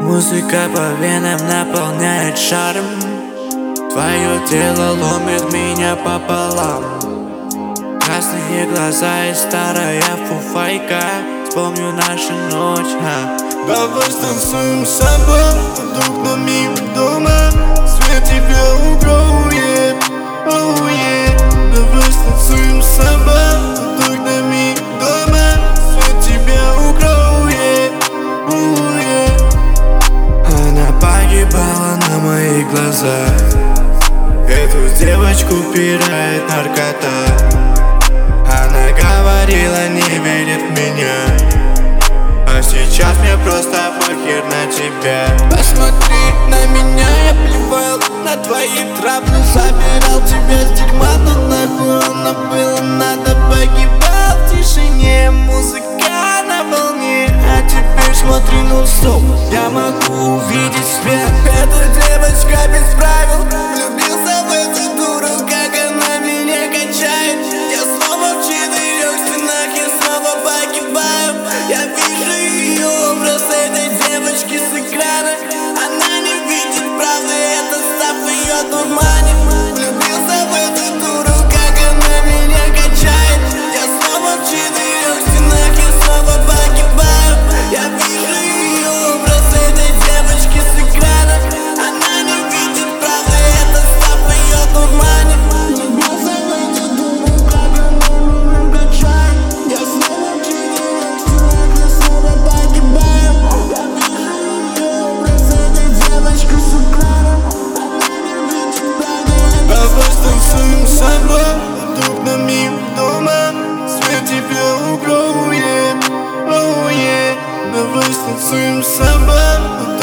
Музыка по венам наполняет шаром. Твое тело ломит меня пополам. Красные глаза и старая фуфайка. Вспомню нашу ночь, Давай станцуем с собой под окнами дома. Свет тебя укроет, oh yeah. Давай станцуем с собой под окнами дома. Свет тебя укроет, oh yeah. Она погибала на моих глазах. Эту девочку пирает наркота. Она говорила, не верит в меня, а сейчас мне просто похер на тебя. Посмотри на меня, я плевал на твои травмы. Забирал тебя с дерьма, но нахуй оно было надо. Погибал в тишине, музыка на волне. А теперь смотри нон-стоп, я могу увидеть свет. Эта девочка без правил, влюбился в эту дуру, как она меня качает. Я снова в четырех стенах, я снова погибаю. Я вижу ее образ этой девочки с экрана. Она не видит правды, это став ее дурманит. Влюбился в эту дуру, как она меня качает. Я снова в четырех стенах, я снова погибаю. Я вижу ее образ этой девочки с экрана. Она не видит правды, это став ее дурманит. Влюбился в эту дуру, как она меня качает. Я снова в четырех стенах, я снова погибаю. Я вижу ее образ этой девочки с экрана. Она не видит правды. Давай станцуем с собой под окнами дома. Свет тебя укроет, oh yeah. Давай станцуем с собой.